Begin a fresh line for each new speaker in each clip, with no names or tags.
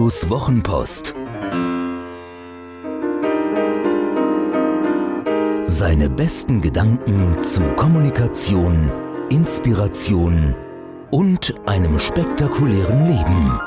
Guidos Wochenpost. Seine besten Gedanken zu Kommunikation, Inspiration und einem spektakulären Leben.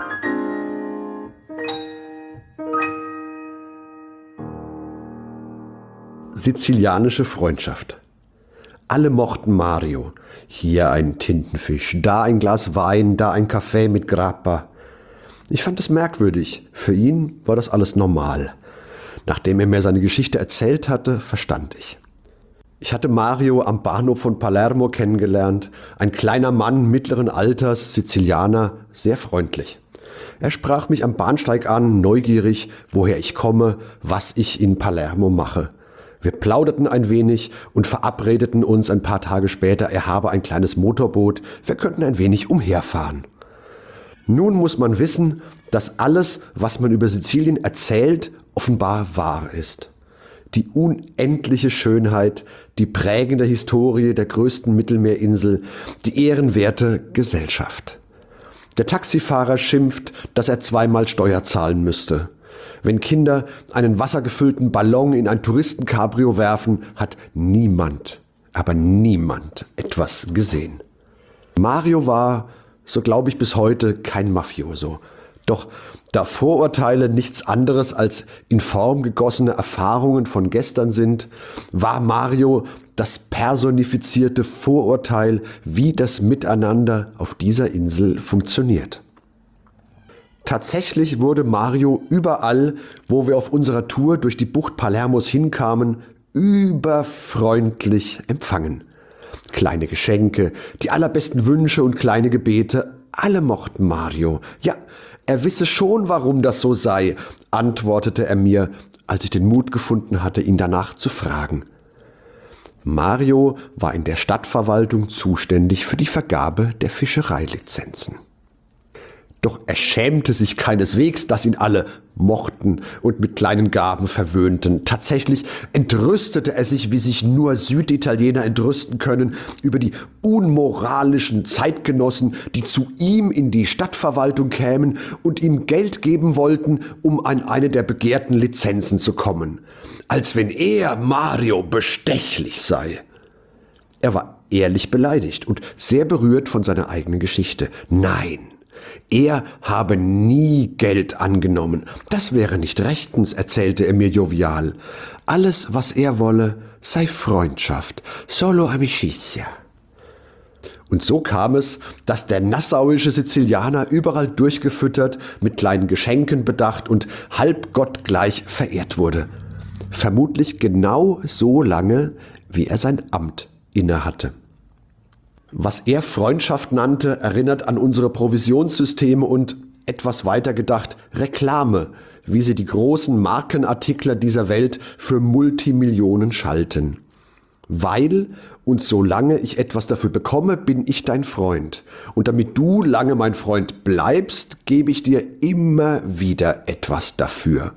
Sizilianische Freundschaft. Alle mochten Mario. Hier ein Tintenfisch, da ein Glas Wein, da ein Kaffee mit Grappa. Ich fand es merkwürdig. Für ihn war das alles normal. Nachdem er mir seine Geschichte erzählt hatte, verstand ich. Ich hatte Mario am Bahnhof von Palermo kennengelernt. Ein kleiner Mann mittleren Alters, Sizilianer, sehr freundlich. Er sprach mich am Bahnsteig an, neugierig, woher ich komme, was ich in Palermo mache. Wir plauderten ein wenig und verabredeten uns ein paar Tage später, er habe ein kleines Motorboot, wir könnten ein wenig umherfahren. Nun muss man wissen, dass alles, was man über Sizilien erzählt, offenbar wahr ist. Die unendliche Schönheit, die prägende Historie der größten Mittelmeerinsel, die ehrenwerte Gesellschaft. Der Taxifahrer schimpft, dass er zweimal Steuer zahlen müsste. Wenn Kinder einen wassergefüllten Ballon in ein Touristencabrio werfen, hat niemand, aber niemand etwas gesehen. Mario war, so glaube ich bis heute, kein Mafioso. Doch da Vorurteile nichts anderes als in Form gegossene Erfahrungen von gestern sind, war Mario das personifizierte Vorurteil, wie das Miteinander auf dieser Insel funktioniert. Tatsächlich wurde Mario überall, wo wir auf unserer Tour durch die Bucht Palermos hinkamen, überfreundlich empfangen. Kleine Geschenke, die allerbesten Wünsche und kleine Gebete, alle mochten Mario. Ja, er wisse schon, warum das so sei, antwortete er mir, als ich den Mut gefunden hatte, ihn danach zu fragen. Mario war in der Stadtverwaltung zuständig für die Vergabe der Fischereilizenzen. Doch er schämte sich keineswegs, dass ihn alle mochten und mit kleinen Gaben verwöhnten. Tatsächlich entrüstete er sich, wie sich nur Süditaliener entrüsten können, über die unmoralischen Zeitgenossen, die zu ihm in die Stadtverwaltung kämen und ihm Geld geben wollten, um an eine der begehrten Lizenzen zu kommen. Als wenn er, Mario, bestechlich sei. Er war ehrlich beleidigt und sehr berührt von seiner eigenen Geschichte. Nein. Er habe nie Geld angenommen. Das wäre nicht rechtens, erzählte er mir jovial. Alles, was er wolle, sei Freundschaft. Solo amicizia. Und so kam es, dass der nassauische Sizilianer überall durchgefüttert, mit kleinen Geschenken bedacht und halb gottgleich verehrt wurde. Vermutlich genau so lange, wie er sein Amt innehatte. Was er Freundschaft nannte, erinnert an unsere Provisionssysteme und, etwas weiter gedacht, Reklame, wie sie die großen Markenartikler dieser Welt für Multimillionen schalten. Weil und solange ich etwas dafür bekomme, bin ich dein Freund. Und damit du lange mein Freund bleibst, gebe ich dir immer wieder etwas dafür.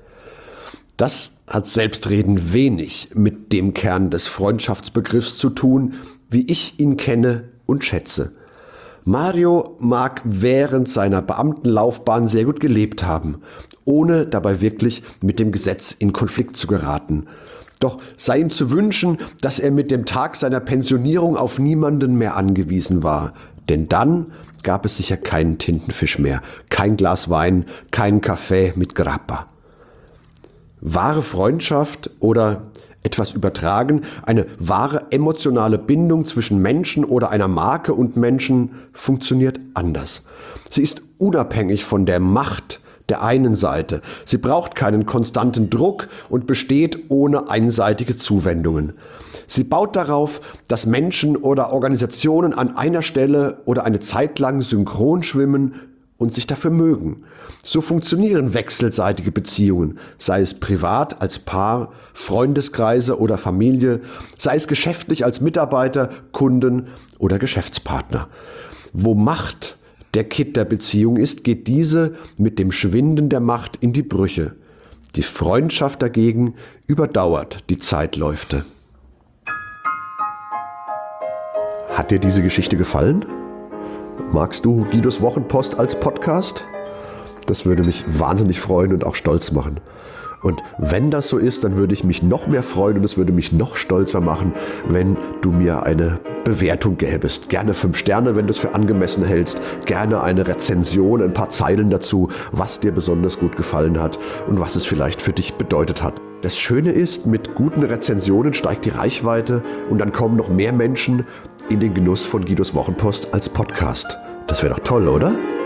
Das hat selbstredend wenig mit dem Kern des Freundschaftsbegriffs zu tun, wie ich ihn kenne und schätze. Mario mag während seiner Beamtenlaufbahn sehr gut gelebt haben, ohne dabei wirklich mit dem Gesetz in Konflikt zu geraten. Doch sei ihm zu wünschen, dass er mit dem Tag seiner Pensionierung auf niemanden mehr angewiesen war. Denn dann gab es sicher keinen Tintenfisch mehr, kein Glas Wein, keinen Kaffee mit Grappa. Wahre Freundschaft oder etwas übertragen, eine wahre emotionale Bindung zwischen Menschen oder einer Marke und Menschen funktioniert anders. Sie ist unabhängig von der Macht der einen Seite. Sie braucht keinen konstanten Druck und besteht ohne einseitige Zuwendungen. Sie baut darauf, dass Menschen oder Organisationen an einer Stelle oder eine Zeit lang synchron schwimmen und sich dafür mögen. So funktionieren wechselseitige Beziehungen, sei es privat als Paar, Freundeskreise oder Familie, sei es geschäftlich als Mitarbeiter, Kunden oder Geschäftspartner. Wo Macht der Kitt der Beziehung ist, geht diese mit dem Schwinden der Macht in die Brüche. Die Freundschaft dagegen überdauert die Zeitläufte. Hat dir diese Geschichte gefallen? Magst du Guidos Wochenpost als Podcast? Das würde mich wahnsinnig freuen und auch stolz machen. Und wenn das so ist, dann würde ich mich noch mehr freuen und es würde mich noch stolzer machen, wenn du mir eine Bewertung gäbest. Gerne 5 Sterne, wenn du es für angemessen hältst. Gerne eine Rezension, ein paar Zeilen dazu, was dir besonders gut gefallen hat und was es vielleicht für dich bedeutet hat. Das Schöne ist, mit guten Rezensionen steigt die Reichweite und dann kommen noch mehr Menschen in den Genuss von Guidos Wochenpost als Podcast. Das wäre doch toll, oder?